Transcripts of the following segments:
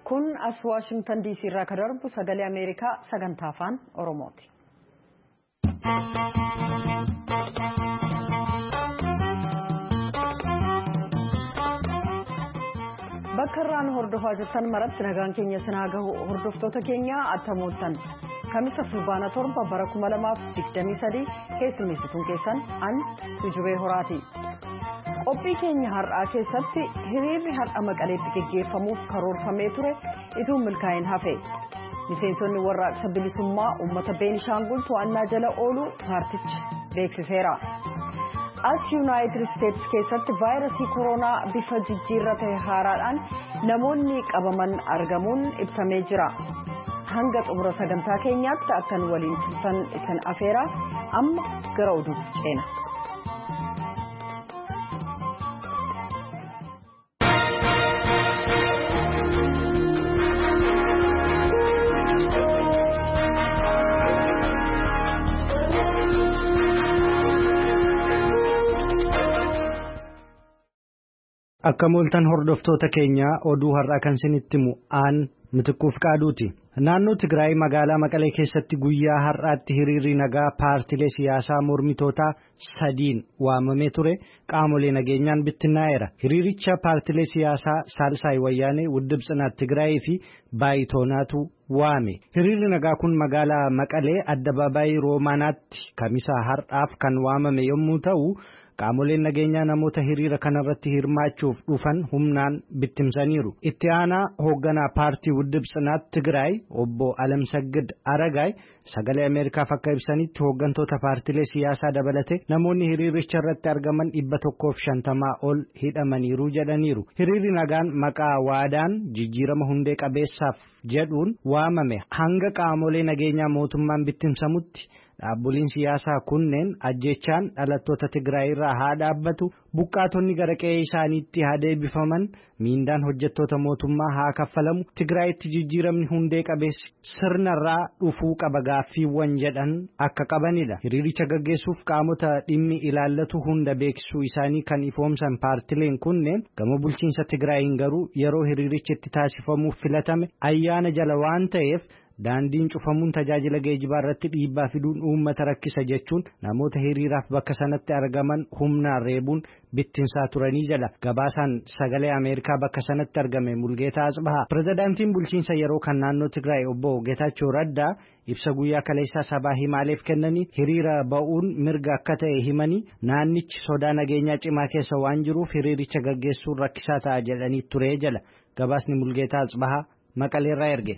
kun as Washington DC irraa kan darbu sagalee Ameerikaa sagantaa afaan Oromooti. Bakka irraan hordofaa jirtan maratti nagaan keenya sinaa gahu hordoftoota keenya attamoottan kamisa fulbaana torba bara 2023 keessummeessituun keessan an Tujubee Horaati. Qophii keenya har'aa keessatti hiriirri har'a Maqaleetti geggeeffamuuf karoorfamee ture ituu milkaa'in hafe. Miseensonni warraaqsa bilisummaa uummata Beenishaangul to'annaa jala ooluu paartichi beeksiseera. As United States keessatti vaayirasii koronaa bifa jijjiirraa haaraadhaan namoonni qabaman argamuun ibsamee jira. Hanga xumura sagantaa keenyaatti akkan waliin turtan isin afeera amma gara oduutti ceena. Akka mooltan hordoftoota keenya oduu har'aa kan isinitti mu'aan Mitiquuf Qaaduuti. Naannoo Tigraay magaalaa Maqalee keessatti guyyaa har'aatti hiriirri nagaa paartilee siyaasaa mormitootaa sadiin waamamee ture qaamolee nageenyaan bittinnaa'eera. Hiriiricha paartilee siyaasaa Saalsaay Wayyaanee, Wuddib Tsinaat Tigraayii fi Baayitoonaatu waame. Hiriirri nagaa kun magaalaa Maqalee Addabaabaayii Roomaanaatti kamisa har'aaf kan waamame yommuu ta'u, qaamoleen nageenyaa namoota hiriira kanarratti hirmaachuuf dhufan humnaan bittimsaniiru. Itti aanaa hoogganaa paartii Wuddib Tsinaat Tigraay obbo Alamsaggid Aragaay sagalee Ameerikaaf akka ibsanitti hooggantoota paartilee siyaasaa dabalate namoonni hiriiricha irratti argaman 150 ol hidhamaniiru jedhaniiru. Hiriirri nagaan maqaa waadaan jijjiirama hundee qabeessaaf jedhuun waamame hanga qaamolee nageenyaa mootummaan bittimsamutti. Dhaabbileen siyaasaa kunneen ajjechaan dhalattoota Tigraay irraa haa dhaabbatu, buqqaatonni gara qe'ee isaaniitti haa deebifaman, miindaan hojjettoota mootummaa haa kaffalamu, Tigraayitti jijjiiramni hundee qabeessi sirnarraa dhufuu qaba gaaffiiwwan jedhan akka qabanidha. Hiriiricha gaggeessuuf qaamota dhimmi ilaallatu hunda beeksisuu isaanii kan ifoomsan paartileen kunneen gama bulchiinsa Tigraayin garuu yeroo hiriirichi itti taasifamuuf filatame ayyaana jala waan ta'eef daandiin cufamuun tajaajila geejibaa irratti dhiibbaa fiduun uummata rakkisa jechuun namoota hiriiraaf bakka sanatti argaman humnaan reebuun bittinsaa turanii jala. Gabaasaan sagalee Ameerikaa bakka sanatti argame Mulgeetaa Asbahaa. Pirezidaantiin bulchiinsa yeroo kan naannoo Tigraay obbo Geetaachoo Raddaa ibsa guyyaa kaleessaa sabaa himaaleef kennanii hiriira ba'uun mirga akka ta'e himanii naannichi sodaa nageenyaa cimaa keessa waan jiruuf hiriiricha gaggeessuun rakkisaa ta'a jedhanii ture jala. Gabaasni Mulgeetaa Asbahaa Maqaleerraa erge.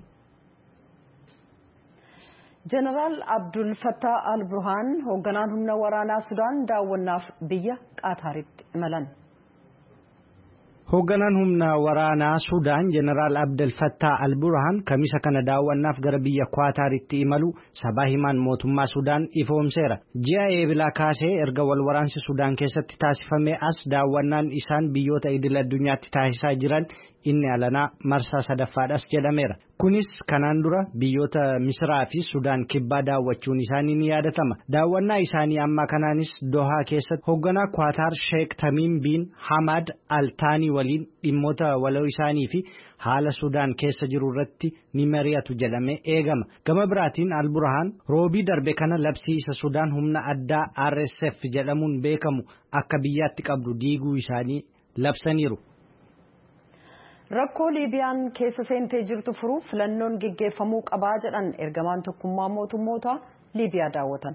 Jeneraal Abdul Fattah Al-Burhaan hoogganaan humna waraanaa Sudaan daawwannaaf biyya Qaataaritti imalan. Hoogganaan humna waraanaa Sudaan Jeneraal Abdul Fattah Al-Burhaan kamisa kana daawwannaaf gara biyya Qaataaritti imalu sabaa himaan mootummaa Sudaan ifoomseera. Ji'a eebilaa kaasee erga wal waraansi Sudaan keessatti taasifamee as daawwannaan isaan biyyoota idil addunyaatti taasisaa jiran inni alanaa marsaa sadaffaadhas jedhameera. Kunis kanaan dura biyyoota Misraa fi Sudaan kibbaa daawwachuun isaanii ni yaadatama. Daawwannaa isaanii ammaa kanaanis Dohaa keessatti hoogganaa Qaataar Sheek Tamiim bin Hamad Al-Taanii waliin dhimmoota waloo isaanii fi haala Sudaan keessa jiru irratti ni mari'atu jedhamee eegama. Gama biraatiin Al-Burhaan roobii darbe kana labsii isa Sudaan humna addaa RSF jedhamuun beekamu akka biyyaatti qabdu diiguu isaanii labsaniiru. Rakkoo Liibiyaan keessa seentee jirtu furuuf filannoon geggeeffamuu qabaa jedhan ergamaan tokkummaa mootummoota Liibiyaa daawwatan.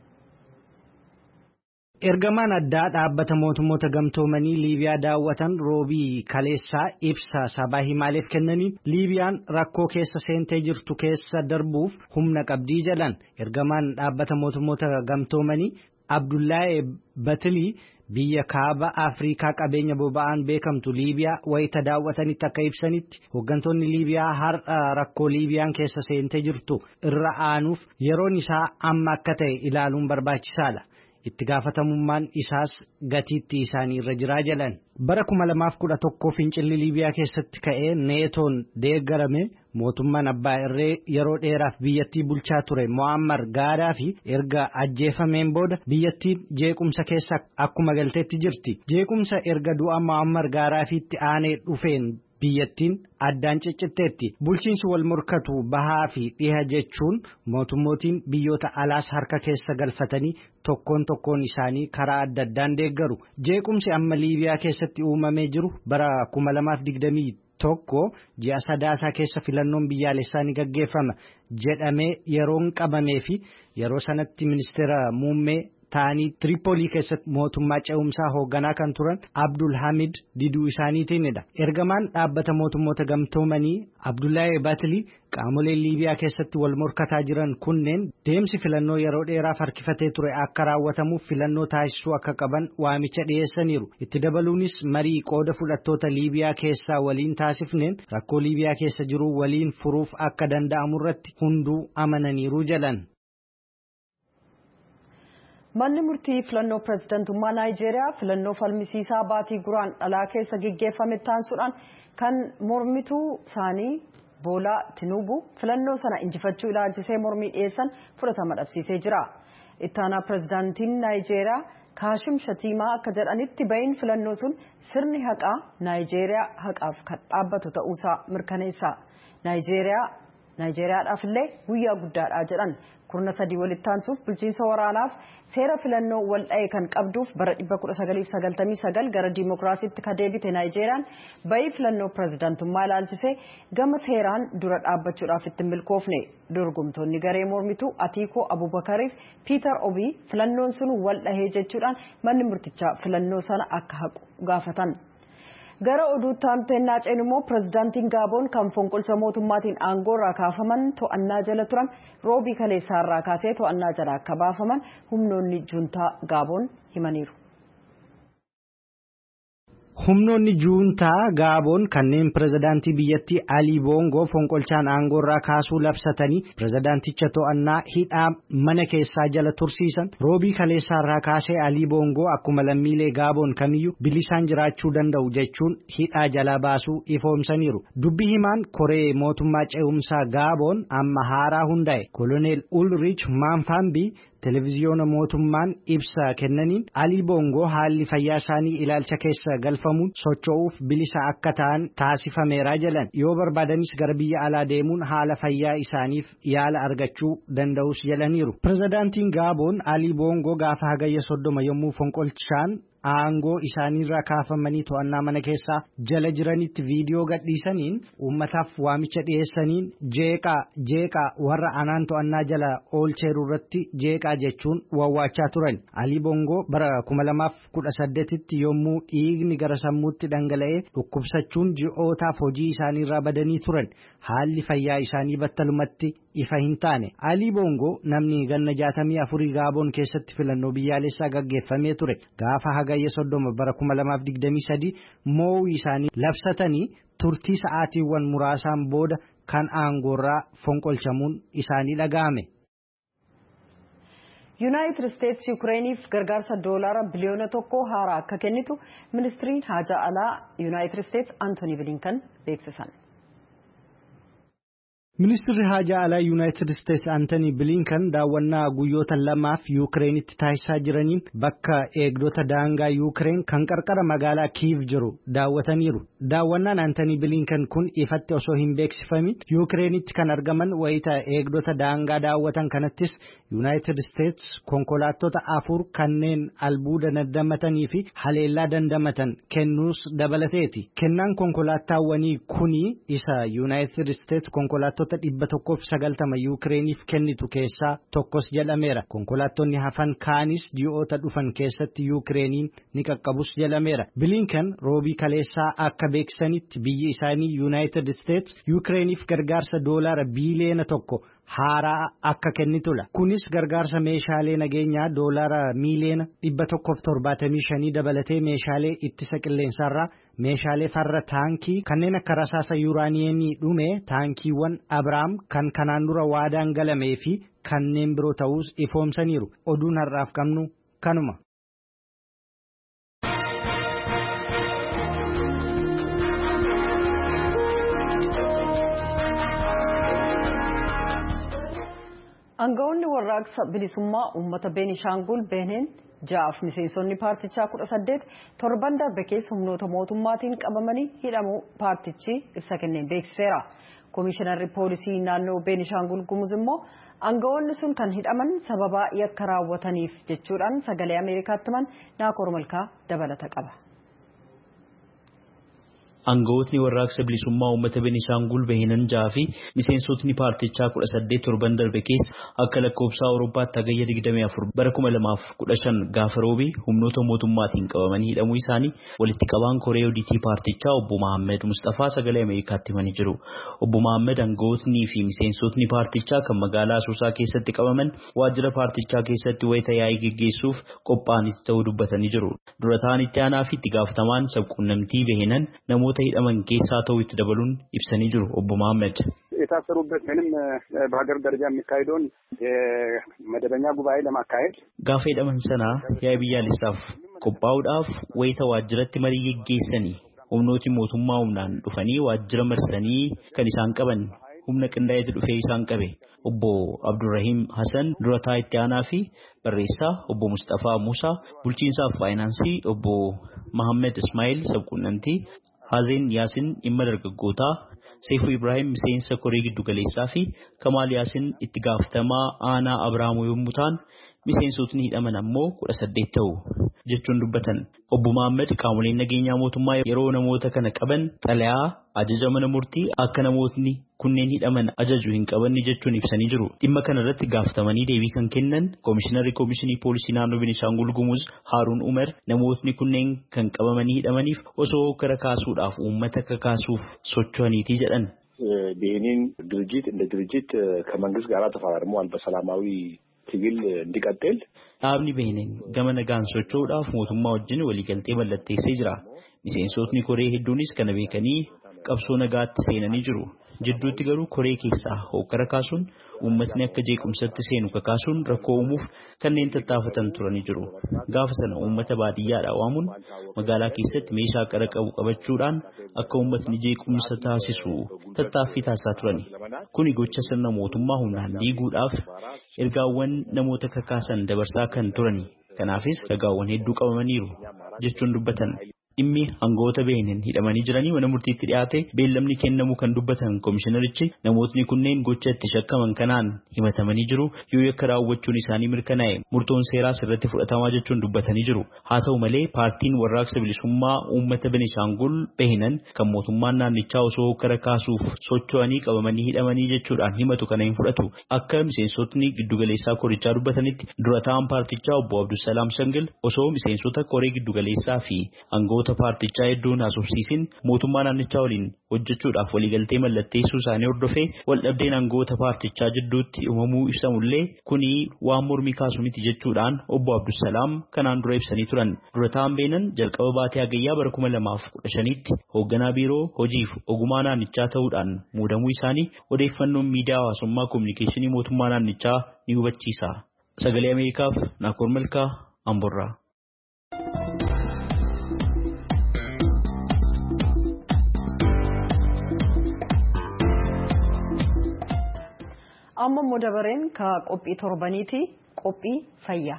Ergamaan addaa dhaabbata mootummoota gamtoomanii Liibiyaa daawwatan roobii kaleessaa ibsa sabaa himaaleef kennaniin Liibiyaan rakkoo keessa seentee jirtu keessa darbuuf humna qabdii jedhan. Ergamaan dhaabbata mootummoota gamtoomanii Abdullahi Batilii biyya kaaba Afrikaa qabeenya boba'aan beekamtu Liibiyaa wayita daawwatanitti akka ibsanitti hooggantoonni Liibiyaa har'a rakkoo Liibiyaan keessa seentee jirtu irra aanuuf yeroon isaa amma akka ta'e ilaaluun barbaachisaadha. Itti gaafatamummaan isaas gatiitti isaanii irra jiraa jedhan. Bara 2011 fincilli Liibiyaa keessatti ka'ee neetoon deeggarame mootummaan abbaa irree yeroo dheeraaf biyyattii bulchaa ture Muammar Gaadaafi erga ajjeefameen booda biyyattiin jeequmsa keessa akkuma galteetti jirti. Jeequmsa erga du'a Muammar Gaadaafiitti aanee dhufeen biyyattiin addaan ciccitteetti. Bulchiinsi wal morkatu bahaa fi dhiha jechuun mootummootiin biyyoota alaas harka keessa galfatanii tokkoon isaanii karaa adda addaan deeggaru. Jeequmsi amma Liibiyaa keessatti uumamee jiru bara 2021 ji'a sadaasaa keessa filannoon biyyaalessaa ni gaggeeffama jedhamee yeroon qabamee fi yeroo sanatti ministeera muummee ta'anii Tripolii keessatti mootummaa ce'umsaa hoogganaa kan turan Abdul Hamid diduu isaaniitiinidha. Ergamaan dhaabbata mootummoota gamtoomanii Abdullahi Batli qaamolee Liibiyaa keessatti wal morkataa jiran kunneen deemsi filannoo yeroo dheeraaf harkifatee ture akka raawwatamuuf filannoo taasisuu akka qaban waamicha dhiyeessaniiru. Itti dabaluunis marii qooda fudhattoota Liibiyaa keessaa waliin taasifneen rakkoo Liibiyaa keessa jiru waliin furuuf akka danda'amu irratti hunduu amananiiru jedhan. Manni murtii filannoo pirezidantummaa Naayijeeriyaa filannoo falmisiisaa baatii guraandhalaa keessa gaggeeffame taasisuudhaan kan mormituu isaanii Boolaa Tinuubuu filannoo sana injifachuu ilaalchisee mormii dhiyeessan fudhatama dhabsiisee jira. Ittaanaa pirezidaantiin Naayijeeriyaa Kaashim Shatiimaa akka jedhanitti ba'iin filannoo sun sirni haqaa Naayijeeriyaa haqaaf kan dhaabbatu ta'uusaa mirkaneessa. Naayijeeriyaadhaaf illee guyyaa guddaadha jedhan. Kurna sadii walitti aansuuf bulchiinsa waraanaaf seera filannoo wal dha'e kan qabduuf bara 1999 gara diimokiraasiitti ka deebite Naayijeeriyaan ba'ii filannoo pirezidaantummaa ilaalchisee gama seeraan dura dhaabbachuudhaaf itti milkoofne. Dorgomtoonni garee mormituu Atiikoo Abubakariif Piiter Obii filannoon sun wal dhahee jechuudhaan manni murtichaa filannoo sana akka haqu gaafatan. Gara oduutti aanuteennaa ceenu immoo pirezidaantiin Gaaboon kan fonqolcha mootummaatiin aangoo irraa kaafaman to'annaa jala turan roobii kaleessaa irraa kaasee to'annaa jala akka baafaman humnoonni juuntaa Gaaboon himaniiru. Humnoonni juuntaa Gaaboon kanneen pirezidaantii biyyattii Alii Boongoo fonqolchaan aangoo irraa kaasuu labsatanii pirezidaanticha to'annaa hidhaa mana keessaa jala tursiisan roobii kaleessaa irraa kaasee Alii Boongoo akkuma lammiilee Gaaboon kamiyyuu bilisaan jiraachuu danda'u jechuun hidhaa jala baasuu ifoomsaniiru. Dubbii himaan koree mootummaa ce'umsaa Gaaboon amma haaraa hundaa'e Koloneel Ulrich Maanfambii televiziyoona mootummaan ibsa kennaniin Alii Boongoo haalli fayyaa isaanii ilaalcha keessa galfamuun socho'uuf bilisa akka ta'an taasifameera jedhan. Yoo barbaadanis gara biyya alaa deemuun haala fayyaa isaaniif yaala argachuu danda'us jedhaniiru. Pirezidaantiin Gaaboon Alii Boongoo gaafa hagayya 30 yommuu fonqolchaan aangoo isaaniirraa kaafamanii to'annaa mana keessaa jala jiranitti viidiyoo gadhiisaniin uummataaf waamicha dhiyeessaniin jeeqaa warra anaan to'annaa jala oolcheeru irratti jeeqaa jechuun wawwaachaa turan. Alii Boongoo bara 2018tti yommuu dhiigni gara sammuutti dhangala'ee dhukkubsachuun ji'ootaaf hojii isaaniirraa badanii turan. Haalli fayyaa isaanii battalumatti ifa hin taane. Alii Boongoo namni ganna 64 Gaaboon keessatti filannoo biyyaalessaa gaggeeffamee ture. Gaafa hagayya 30 bara 2023 mo'uu isaanii labsatanii turtii sa'aatiiwwan muraasaan booda kan aangoorraa fonqolchamuun isaanii dhaga'ame. Yuunaayitid Isteetsi Yukireeniif gargaarsa doolaara biliyoona 1 haaraa akka kennitu ministiriin haajaa alaa Yuunaayitid Isteetsi Antoonii Bilinkan beeksisan. Ministeerri haajaa alaa Yuunaayitid Isteetsi Antoonii Bilinkan daawwannaa guyyoota lamaaf Yukireenitti taasisaa jiraniin bakka eegdota daangaa Yukireen kan qarqara magaalaa Kiiv jiru daawwataniiru. Daawwannaan Antoonii Bilinkan kun ifatti osoo hin beeksifamin Yukireenitti kan argaman wayita eegdota daangaa daawwatan kanattis Yuunaayitid Isteetsi konkolaattota 4 kanneen albuuda dandamatanii fi haleellaa dandamatan kennuus dabalateeti. Kennaan konkolaattaawwanii kuni isa Yuunaayitid Isteetsi konkolaattota 190 Yukireeniif kennitu keessaa tokkos jedhameera. Konkolaattonni hafan kaanis ji'oota dhufan keessatti Yukireeniin ni qaqqabus jedhameera. Bilinkan roobii kaleessaa akka beeksisanitti biyyi isaanii Yuunaayitid Isteetsi Yukireeniif gargaarsa doolaara biiliyoona 1 haaraa akka kennitudha. Kunis gargaarsa meeshaalee nageenyaa doolaara miiliyoona 175 dabalatee meeshaalee ittisa qilleensaarraa meeshaalee farra taankii kanneen akka rasaasa yuuraaniyeemii dhume taankiiwwan Abrahaam kan kanaan dura waadaan galamee fi kanneen biroo ta'us ifoomsaniiru. Oduun har'aaf qabnu kanuma. Aangawoonni warraaqsa bilisummaa uummata Beenishaangul Beeneen ja'aaf miseensonni paartichaa 18 torban darbe keessa humnoota mootummaatiin qabamanii hidhamuu paartichi ibsa kenneen beeksiseera. Komishinarri poolisii naannoo Beenishaangul Gumuz immoo aangawoonni sun kan hidhaman sababa yakka raawwataniif jechuudhaan sagalee Ameerikaatti himan Naakoor Malkaa dabalata qaba. Aangawootni warraaqsa bilisummaa uummata Beenishaangul Bahinan ja'aa fi miseensotni paartichaa 18 torban darbe keessa akka lakkoofsa Awurooppaatti hagayya 24 bara 2015 gaafa roobii humnoota mootummaatiin qabamanii hidhamuu isaanii walitti qabaan koree odiitii paartichaa obbo Mahammed Mustafaa sagalee Ameerikaatti himanii jiru. Obbo Mahammed aangawootnii fi miseensotni paartichaa kan magaalaa Asoosaa keessatti qabaman waajjira paartichaa keessatti wayita yaa'ii geggeessuuf qophaa'anitti ta'uu dubbatanii jiru. Dura ta'an itti aanaa fi itti gaafatamaan sabquunnamtii Bahinan namoota hidhaman keessaa ta'uu itti dabaluun ibsanii jiru obbo Mahammed. የታሰሩበት ምንም በሀገር ደረጃ የሚካሄደውን የመደበኛ ጉባኤ ለማካሄድ gaafa hidhaman sana yaa'ii biyyaalessaaf qophaa'uudhaaf wayita waajjiratti marii geggeessanii humnooti mootummaa humnaan dhufanii waajjira marsanii kan isaan qaban humna qindaa'eetu dhufee isaan qabe. Obbo Abdurrahim Hassan durataa itti aanaa fi barreessaa obbo Mustafaa Musaa bulchiinsaaf faayinaansii obbo Mahammed Ismail sabquunnamtii Hazen Yaasin dhimma dargaggootaa Seefu Ibrahim miseensa koree giddu galeessaa fi Kamaal Yaasin itti gaafatamaa aanaa Abrahaamuu yommuu ta'an miseensotni hidhaman ammoo 18 ta'u jechuun dubbatan. Obbo Mahammed qaamoleen nageenyaa mootummaa yeroo namoota kana qaban xalayaa ajaja mana murtii akka namootni kunneen hidhaman ajaju hin qabanne jechuun ibsanii jiru. Dhimma kana irratti gaafatamanii deebii kan kennan Komishinarri Komishinii Poolisii Naannoo Beenishaangul Gumuz Haaruun Umar namootni kunneen kan qabamanii hidhamaniif osoo gara kaasuudhaaf uummata kakaasuuf socho'aniiti jedhan. Benin ድርጅት እንደ ድርጅት ከመንግስት ጋር ተፈራርመዋል በሰላማዊ ትግል እንዲቀጥል dhaabni Bahinan gama nagaan socho'uudhaaf mootummaa wajjin waliigaltee mallatteessee jira. Miseensotni koree hedduunis kana beekanii qabsoo nagaatti seenanii jiru. Jidduutti garuu koree keessaa hokkara kaasuun uummatni akka jeequmsatti seenu kakaasuun rakkoo uumuuf kanneen tattaafatan turanii jiru. Gaafa sana uummata baadiyyaadhaa waamuun magaalaa keessatti meeshaa qara qabu qabachuudhaan akka uummatni jeequmsa taasisu tattaaffii taasisaa turani. Kuni gocha sirna mootummaa humnaan diiguudhaaf ergaawwan namoota kakaasan dabarsaa kan turani. Kanaafis ragaawwan hedduu qabamaniiru jechuun dubbatan. Dhimmi aangawoota Bahinan hidhamanii jiranii mana murtiitti dhiyaate beellamni kennamu kan dubbatan komishinarichi namootni kunneen gocha itti shakkaman kanaan himatamanii jiru yoo yakka raawwachuun isaanii mirkanaa'e murtoon seeraa irratti fudhatamaa jechuun dubbatanii jiru. Haa ta'u malee paartiin warraaqsa bilisummaa uummata Beenishaangul Bahinan kan mootummaan naannichaa osoo hokkara kaasuuf socho'anii qabamanii hidhamanii jechuudhaan himatu kana hin fudhatu. Akka miseensotni giddugaleessaa korichaa dubbatanitti dura ta'an paartichaa obbo Abdusalaam Shangil osoo miseensota koree giddugaleessaa fi aangawoota paartichaa hedduun haasofsiisin mootummaa naannichaa waliin hojjechuudhaaf waliigaltee mallatteessuu isaanii hordofee waldhabdeen aangawoota paartichaa jidduutti uumamuu ibsamullee kuni waan mormii kaasu miti jechuudhaan obbo Abdusalaam kanaan dura ibsanii turan. Dura ta'an Bahinan jalqaba baatee hagayyaa bara 2015tti hoogganaa biiroo hojiif ogummaa naannichaa ta'uudhaan muudamuu isaanii odeeffannoon miidiyaa hawaasummaa kominikeeshinii mootummaa naannichaa ni hubachiisa. Sagalee Ameerikaaf Naakoor Malkaa Amborraa. amma immoo dabareen ka qophii torbaniiti qophii fayyaa.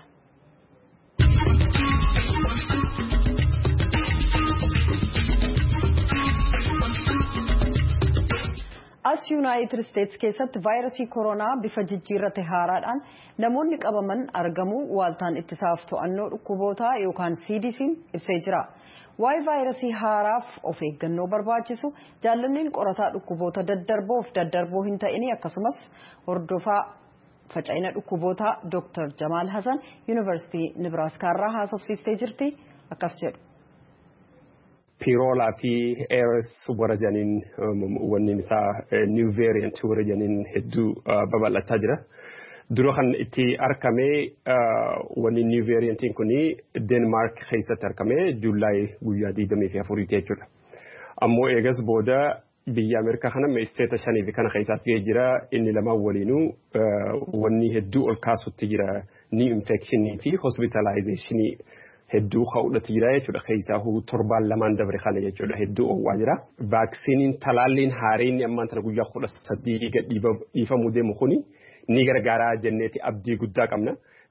as yuunaayitid isteetsi keessatti vaayirasii koronaa bifa jijjiirrate haaraadhaan namoonni qabaman argamuu waaltaan ittisaaf to'annoo dhukkubootaa yookaan CDC'n ibsee jira. Waa'ee vaayirasii haaraaf of eeggannoo barbaachisu jaallanneen qorataa dhukkuboota daddarboo hin ta'in akkasumas hordofaa faca'ina dhukkubootaa Dr. Jamaal Hassan Yuunivarsiitii Nibraaskaa haasofsiistee jirti akkas jedhu. Piroolaa fi ARS warra janiin wanni isaa new variant warra janiin hedduu babal'achaa jira. Dura kan itti argamee wanni new variantiin kuni Denmark keessatti argamee Juulaay guyyaa 24 jechuudha. Ammoo eegas booda biyya Ameerikaa kana isteeta 5 kana keessatti jira inni lama waliinuu wanni hedduu ol kaasutti jira ni infectionii fi hospitalizationii hedduu haudhati jira jechuudha. Keessaa torbaan lamaan dabre kana jechuudha hedduu oowwaa jira. Vaaksiniin talaalliin haareen ammaan tana guyyaa 18 dhiifamuu deemu kuni ni gargaaraa jenneeti abdii guddaa qabna.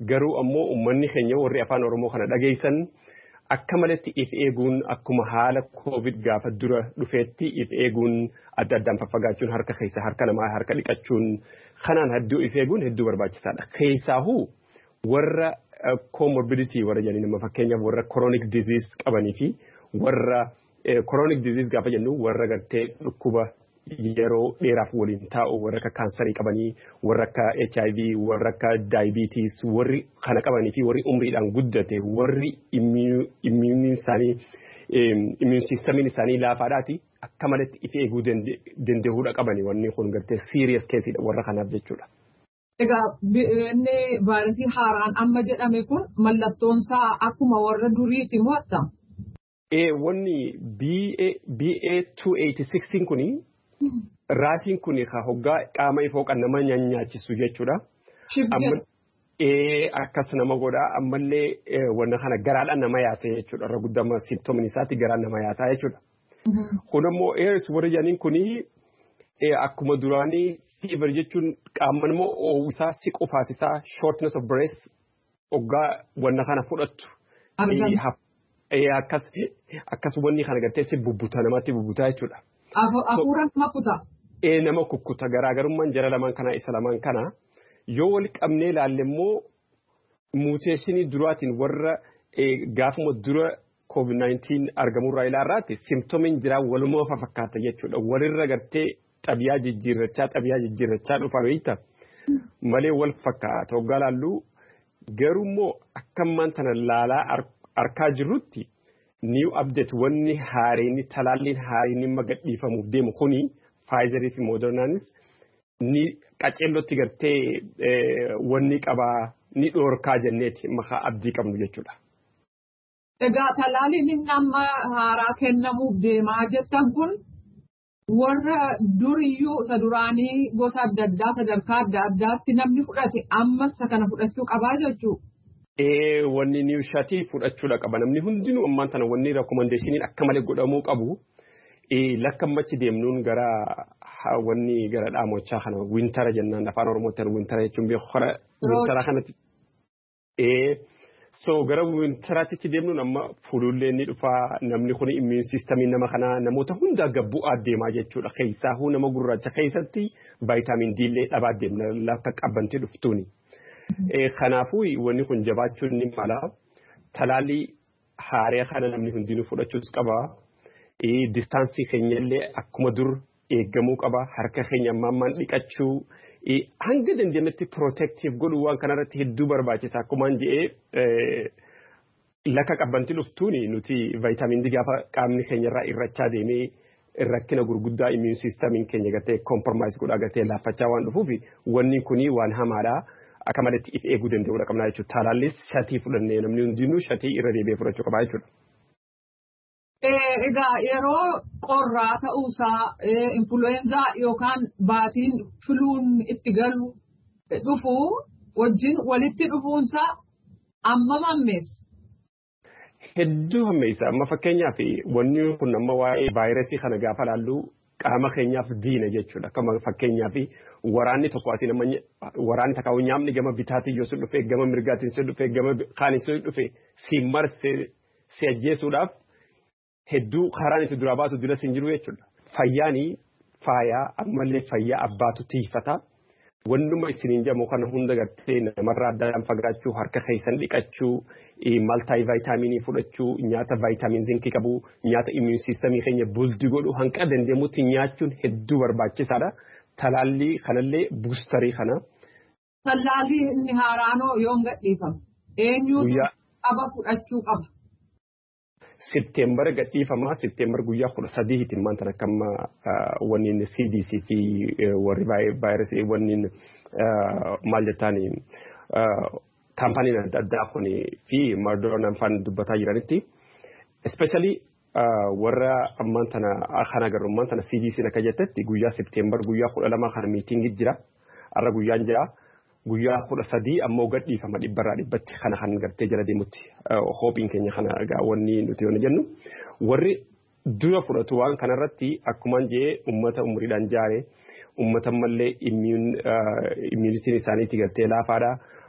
garuu ammoo uummanni keenya warri afaan Oromoo kana dhageessan akka malatti if eeguun akkuma haala COVID gaafa dura dhufeetti if eeguun adda addaan faffagaachuun harka keessa harka namaa harka dhiqachuun kanaan hedduu if eeguun hedduu barbaachisaadha. Keessaahuu warra comorbidity warra jedhanii nama fakkeenyaaf warra chronic disease qabanii fi warra chronic disease gaafa jennu warra gartee dhukkuba yeroo dheeraaf waliin taa'u warra akka kaansarii qabanii warra akka HIV warra akka diabetes warri kana qabanii fi warri umriidhaan guddate warri immune systemiin isaanii laafaadhaati akka malatti if eeguu danda'uudha qabanii wanni kun gartee serious case warra kanaaf jechuudha. Egaa inni vaayirasii haaraan amma jedhame kun mallattoonsaa akkuma warra duriiti moo attam? Wanni BA286 kuni raasiin kuni hoggaa qaama ifoo kan nama nyaachisu jechuudha. Akkas nama godhaa ammallee wanna kana garaadhaan nama yaasa jechuudha. Irra guddama simptomin isaatti garaan nama yaasaa jechuudha. Kun ammoo warri jedhaniin kuni akkuma duraanii fever jechuun qaama immoo oowwisaa siqu faasisaa shortness of breath hoggaa wanna kana fudhattu. Akkas wanni kana gartee bubbutaa namatti bubbutaa jechuudha. Afuuraan makuta. Nama kukkuta garaagarummaan jara lamaan kana isa lamaan kana yoo wal qabnee ilaalle immoo muteeshinii duraatiin warra gaafuma dura COVID-19 argamurraa ilaarraatti simptomiin jiraa walumaa fakkaata jechuudha. Walirra gartee xabiyaa jijjiirrachaa dhufan beektaa malee wal fakkaata hoggaa laalluu garuu immoo akkammaan tana laalaa arkaa jirrutti new update wanni haareenni talaalliin haareenni magadhiifamuuf deemu kuni Pfizer fi Modernaanis ni qaceellotti gartee wanni qabaa ni dhoorkaa jenneeti maqaa abdii qabnu jechuudha. Egaa talaalliin inni amma haaraa kennamuuf deemaa jettan kun warra duriyyuu isa duraanii gosa adda addaa sadarkaa adda addaatti namni fudhate ammas kana fudhachuu qabaa jechuudha. Wanni niw shatii fudhachuudha qaba namni hundinuu ammaan tana wanni rekommendeeshiniin akka malee godhamuu qabu lakkammachi deemnuun gara wanni gara dhaamochaa kana wintara jennaan afaan oromootti wintara jechuun beekora wintara kanatti so gara wintaraatti deemnuun amma fuulullee ni dhufaa namni kun immune systemii nama kana namoota hundaa gabbu'aa deemaa jechuudha keessaahuu nama gurraacha keessatti vaayitaamin D illee dhabaa deemna lakka qabbantee dhuftuuni. Kanaafuu wanni kun jabaachuun ni mala talaallii haaree kana namni hundinuu fudhachuus qaba. Distaansii keenyallee akkuma dur eeggamuu qaba harka keenya ammaan dhiqachuu hanga dandeemetti protective godhuu waan kanarratti hedduu barbaachisa akkumaan jedhee lakka qabbantii dhuftuuni nuti vaayitaamin D gaafa qaamni keenyarraa irrachaa deemee rakkina gurguddaa immune systemiin keenya gatee compromise godhaa gatee laaffachaa waan dhufuuf wanni kuni waan hamaadha. Akka malatti if eeguu danda'uudha qabnaa jechuudha. Talaallis shatii fudhannee namni hundinuu shatii irra deebi'ee fudhachuu qabaa jechuudha. Egaa yeroo qorraa ta'uusaa influenza yookaan baatiin filuun itti galu dhufu wajjin walitti dhufuunsaa amma hammeessa. Hedduu hammeessa. Amma fakkeenyaaf wanni kun amma waa'ee vaayirasii kana gaafa laallu qaama keenyaaf diina jechuudha. Akkuma fakkeenyaaf waraanni tokko asii nama waraanni takkaa'u nyaamni gama bitaatiin yoo si dhufee gama mirgaatiin si dhufee gama kaaniin si dhufee si marsee si ajjeesuudhaaf hedduu karaan itti dura baatu dura siin jiru jechuudha. Fayyaanii faayaa ammallee fayyaa abbaatu tiifata. Wannuma isiniin jedhamu kana hunda gartee namarraa addaan fagaachuu harka keessan dhiqachuu maltaayii vaayitaaminii fudhachuu nyaata vaayitaamin zinkii qabu nyaata immune systemii keenya buldi godhu hanqa dandeemutti nyaachuun hedduu barbaachisaadha. Talaallii kanallee buustarii kana. Talaallii inni haaraanoo yoom gadhiifama? Eenyuutu qaba fudhachuu qaba? September gadhiifama. September guyyaa 13 maanta akkama wanni CDC fi warri vaayirasii wanni maal jettaani kaampaniin adda addaa kun fi Moderna faan dubbataa jiranitti especially warra ammaan tana kana garummaan tana CDC akka jettetti guyyaa September guyyaa 12 kana miitingi jira. Arra guyyaan jira. Guyyaa 13 ammoo gadhiifama dhibbarraa dhibbatti kana kan gartee jala deemutti hoopiin keenya kana egaa wanni nuti yoo jennu warri dura fudhatu waan kanarratti akkumaan jee ummata umriidhaan jaare ummata mallee immunitiin isaaniitti gartee laafaadha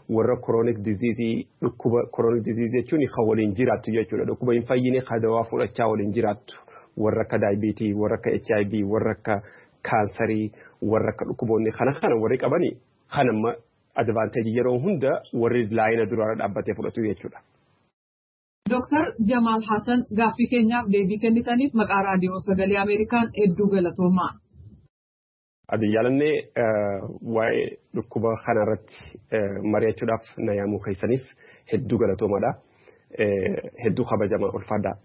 warra chronic disease dhukkuba chronic disease jechuun kan waliin jiraattu jechuudha. Dhukkuba hin fayyine kan dawaa fudhachaa waliin jiraattu warra akka diabetes warra akka HIV warra akka kaansarii warra akka dhukkuboonni kana warri qabanii kanamma advantage yeroo hunda warri laayina duraarra dhaabbatee fudhatu jechuudha. Dr. Jamal Hassan gaaffii keenyaaf deebii kennitaniif maqaa raadiyoo sagalee Ameerikaan hedduu galatoomaa. Adiyyaalannee waa'ee dhukkuba kanarratti mari'achuudhaaf na yaamuu keessaniif hedduu galatoomaadha. Hedduu kabajamaa ulfaadha.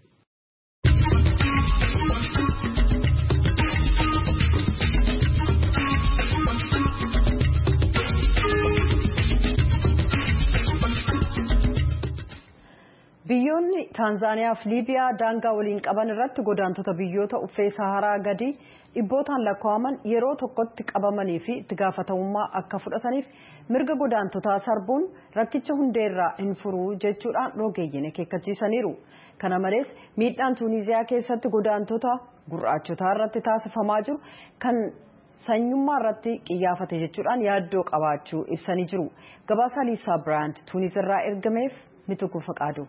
Biyyoonni Taanzaaniyaa fi Liibiyaa daangaa waliin qaban irratti godaantota biyyoota uffee Saharaa gadi dhibbootaan lakkaa'aman yeroo tokkotti qabamanii fi itti gaafatamummaa akka fudhataniif mirga godaantotaa sarbuun rakkicha hundeerraa hin furu jechuudhaan rogeeyyiin akeekkachiisaniiru. Kana malees miidhaan Tuuniziyaa keessatti godaantota gurraachotaa irratti taasifamaa jiru kan sanyummaa irratti qiyyaafate jechuudhaan yaaddoo qabaachuu ibsanii jiru. Gabaasa Liisaa Biraant Tuunizirraa ergameef Mituku Faqaadu.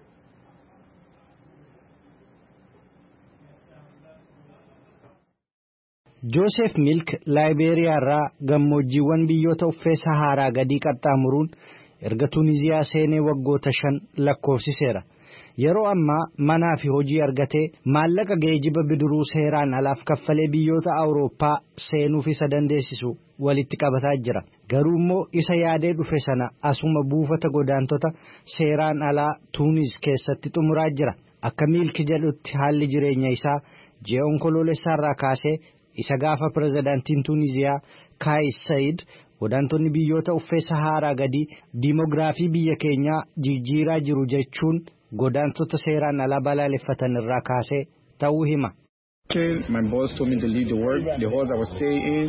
Joosef Milk Laayibeeriyaa irraa gammoojjiiwwan biyyoota uffee Saharaa gadii qaxxaamuruun erga Tuuniziyaa seenee waggoota 5 lakkoofsiseera. Yeroo ammaa manaa fi hojii argatee maallaqa geejiba bidiruu seeraan alaaf kaffalee biyyoota Awurooppaa seenuuf isa dandeessisu walitti qabataa jira. Garuu immoo isa yaadee dhufe sana asuma buufata godaantota seeraan alaa Tuuniz keessatti xumuraa jira. Akka Milk jedhutti haalli jireenya isaa ji'a onkoloolessaarraa kaasee isa gaafa pirezidaantiin Tuuniziyaa Kaayis Saayid godaantonni biyyoota uffee Saharaa gadii diimoogiraafii biyya keenyaa jijjiiraa jiru jechuun godaantota seeraan alaa balaaleffatan irraa kaasee ta'uu hima. My boss told me to leave the work, the house I was staying in,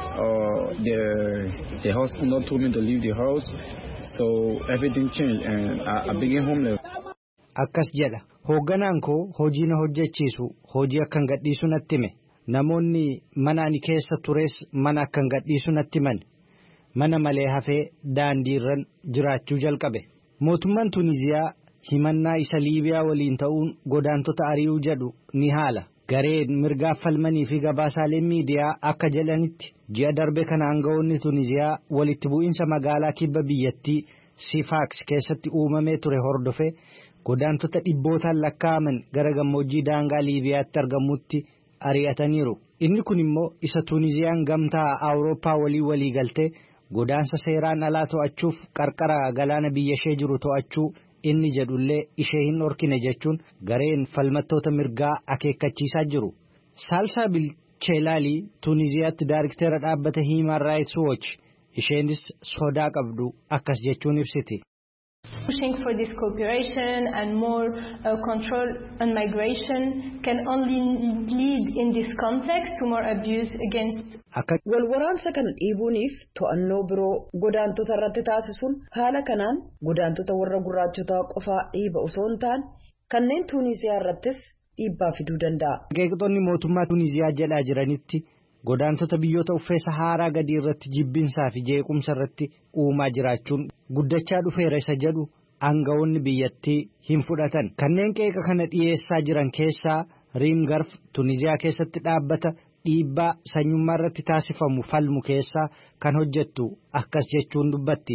the house not told me to leave the house, so everything changed and I became homeless. Akkas jedha. Hoogganaan koo hojii na hojjechiisu hojii akkan gadhiisu natti hime. Namoonni mana ani keessa tures mana akkan gadhiisu natti himan. Mana malee hafee daandiirran jiraachuu jalqabe. Mootummaan Tuuniziyaa himannaa isa Liibiyaa waliin ta'uun godaantota ari'uu jedhu ni haala. Gareen mirgaaf falmanii fi gabaasaaleen miidiyaa akka jedhanitti ji'a darbe kana aangawoonni Tuuniziyaa walitti bu'iinsa magaalaa kibba biyyattii Sifaaks keessatti uumamee ture hordofee godaantota dhibbootaan lakkaa'aman gara gammoojjii daangaa Liibiyaatti argamutti ari'ataniiru. Inni kun immoo isa Tuuniziyaan gamtaa Awurooppaa walii galtee godaansa seeraan alaa to'achuuf qarqara galaana biyya ishee jiru to'achuu inni jedhullee ishee hin dhorkine jechuun gareen falmattoota mirgaa akeekkachiisaa jiru. Saalsaa Bilcheelaalii Tuuniziyaatti daariktera dhaabbata Human Rights Watch isheenis sodaa qabdu akkas jechuun ibsiti. Pushing for this cooperation and more control on migration can only lead in this context to more abuse against. Walwaraansa kana dhiibuuniif to'annoo biroo godaantota irratti taasisuun haala kanaan godaantota warra gurraachotaa qofaa dhiiba osoo hin taane kanneen Tuuniziyaa irrattis dhiibbaa fiduu danda'a. Qeeqxoonni mootummaa Tuuniziyaa jedhaa jiranitti godaantota biyyoota uffee Saharaa gadii irratti jibbinsaa fi jeequmsa irratti uumaa jiraachuun guddachaa dhufeera isa jedhu aangawoonni biyyattii hin fudhatan. Kanneen qeeqa kana dhiyeessaa jiran keessaa Riimgarf Tuuniziyaa keessatti dhaabbata dhiibbaa sanyummaa irratti taasifamu falmu keessaa kan hojjettu akkas jechuun dubbatti.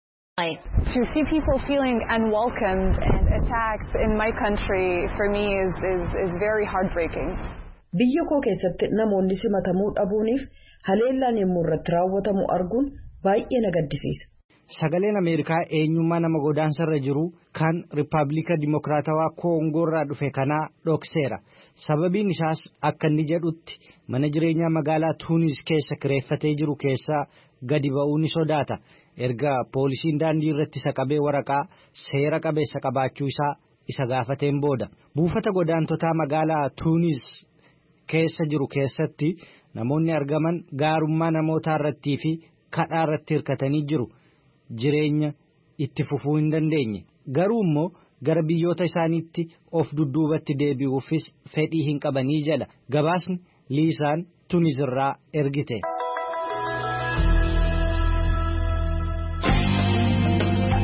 To see people feeling unwelcomed and attacked in my country for me is very heartbreaking. Biyya koo keessatti namoonni simatamuu dhabuuniif haleellaan yommuu irratti raawwatamu arguun baay'ee na gaddisiisa. Sagaleen Ameerikaa eenyummaa nama godaansarra jiru kan Rippaabilika Dimokiraatawaa Koongoo irraa dhufe kanaa dhokseera. Sababiin isaas akka inni jedhutti mana jireenyaa magaalaa Tuuniz keessa kireeffatee jiru keessaa gadi ba'uu ni sodaata. Erga poolisiin daandii irratti isa qabee waraqaa seera qabeessa qabaachuu isaa isa gaafateen booda. Buufata godaantotaa magaalaa Tuuniz keessa jiru keessatti namoonni argaman gaarummaa namootaa irrattii fi kadhaa irratti hirkatanii jiru. Jireenya itti fufuu hin dandeenye. Garuu immoo gara biyyoota isaaniitti of dudduubatti deebi'uufis fedhii hin qabanii jedha. Gabaasni Liisaan Tuunizirraa ergite.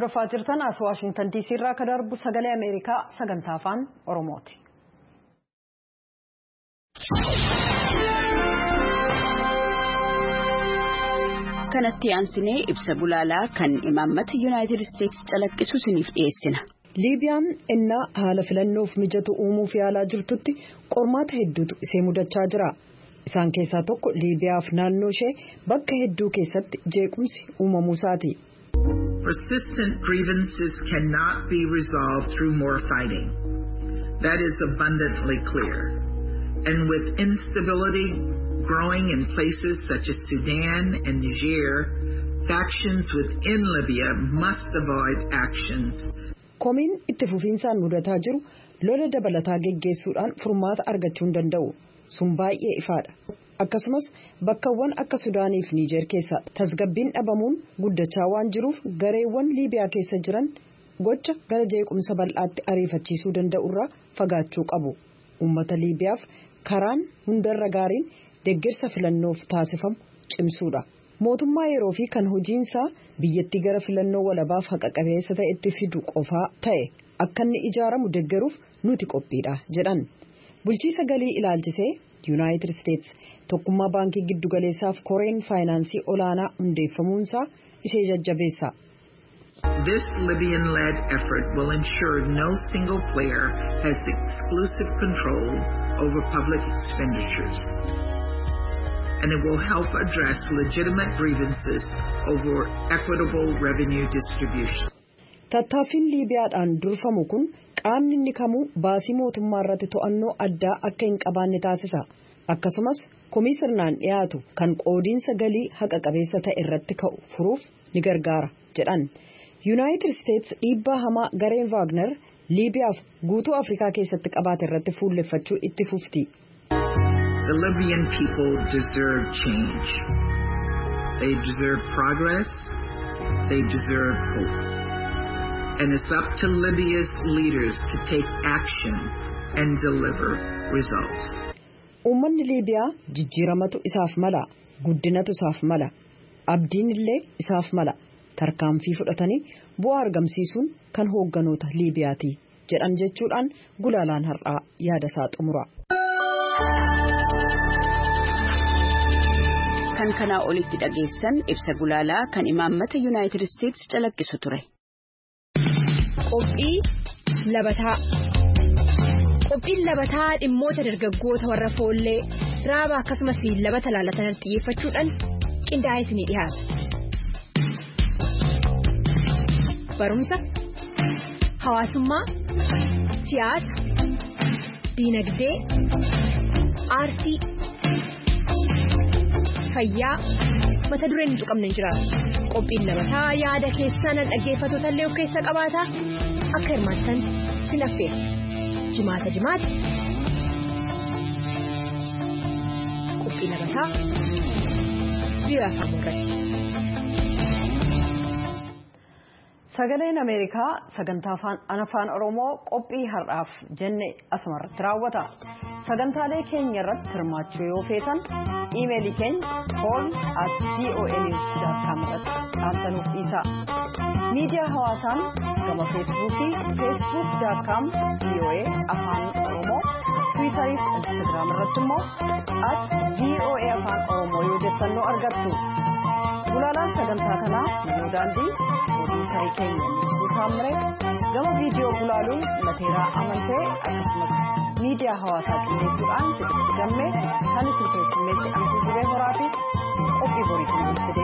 hordofaa jirtan as Washington DC irraa kan darbu sagalee Ameerikaa sagantaa afaan Oromooti. Kanatti aansinee ibsa bulaalaa kan imaammata United States calaqqisu isiniif dhiyeessina. Liibiyaan innaa haala filannoof mijatu uumuuf yaalaa jirtutti qormaata hedduutu isee mudachaa jira. Isaan keessaa tokko Liibiyaaf naannoo ishee bakka hedduu keessatti jeequmsi uumamuusaati. Persistent grievances cannot be resolved through more fighting. That is abundantly clear. And with instability growing in places such as Sudan and Niger, factions within Libya must avoid actions. Komiin itti fufiinsaan mudataa jiru lola dabalataa geggeessuudhaan furmaata argachuu hin danda'u. Sun baay'ee ifaadha. Akkasumas bakkawwan akka Sudaaniif Niger keessa tasgabbiin dhabamuun guddachaa waan jiruuf gareewwan Liibiyaa keessa jiran gocha gara jeequmsa bal'aatti ariifachiisuu danda'urraa fagaachuu qabu. Uummata Liibiyaaf karaan hundarra gaariin deeggarsa filannoof taasifamu cimsuudha. Mootummaa yeroo fi kan hojiinsaa biyyattii gara filannoo walabaaf haqa qabeessa ta'etti fidu qofaa ta'e akka inni ijaaramu deeggaruuf nuti qophiidha jedhan. Bulchiisa galii ilaalchisee United States tokkummaa baankii giddugaleessaaf koreen faayinaansii olaanaa hundeeffamuunsaa ishee jajjabeessa. This Libyan-led effort will ensure no single player has exclusive control over public expenditures. And it will help address legitimate grievances over equitable revenue distribution. Tattaaffiin Liibiyaadhaan durfamu kun qaamni inni kamuu baasii mootummaa irratti to'annoo addaa akka hin qabaanne taasisa. Akkasumas komii sirnaan dhiyaatu kan qoodiinsa galii haqa qabeessa ta'e irratti ka'u furuuf ni gargaara jedhan. United States dhiibbaa hamaa gareen Wagner Liibiyaaf guutuu Afrikaa keessatti qabaate irratti fuulleffachuu itti fufti. The Libyan people deserve change. They deserve progress. They deserve hope. And it's up to Libya's leaders to take action and deliver results. Uummanni Liibiyaa jijjiiramatu isaaf mala, guddinatu isaaf mala, abdiin illee isaaf mala. Tarkaanfii fudhatanii bu'aa argamsiisuun kan hoogganoota Liibiyaati jedhan jechuudhaan gulaalaan har'aa yaada isaa xumura. Kan kanaa olitti dhageessan ibsa gulaalaa kan imaammata United States calaqqisu ture. Qophii labataa. Qophiin labataa dhimmoota dargaggoota warra foollee raaba akkasumas labata laalatan xiyyeeffachuudhaan qindaa'ee isinii dhiyaata. Barumsa, hawaasummaa, siyaasa, diinagdee, aartii, fayyaa mata dureen hin tuqamne hin jiraatu. Qophiin labataa yaada keessan dhaggeeffattoota illee of keessa qabaata. Akka hirmaattan sin affeera. Jimaata. Qophii labataa biyya afaan irratti. Sagaleen Ameerikaa sagantaa afaan Oromoo qophii har'aaf jenne asumarratti raawwata. Sagantaalee keenya irratti hirmaachuu yoo feetan iimeelii keenya call@voanews.com irratti dhaamsanuuf dhiisa. Miidiyaa hawaasaan gama feesbuukii facebook.com/voa afaan Oromoo, tiwiitarii fi instagiraam irratti immoo @voa afaan Oromoo yoo jettan nu argattu. Gulaalaan sagantaa kanaa Namoo Daandii Produusarii keenya Suufaamree gama viidiyoo gulaaluun Mateeraa Amantee akkasumas miidiyaa hawaasaa qindeessuudhaan Sibitti Gammee kan isin keessummeessi Amtuu Jiree Horaa fi qophii borii kan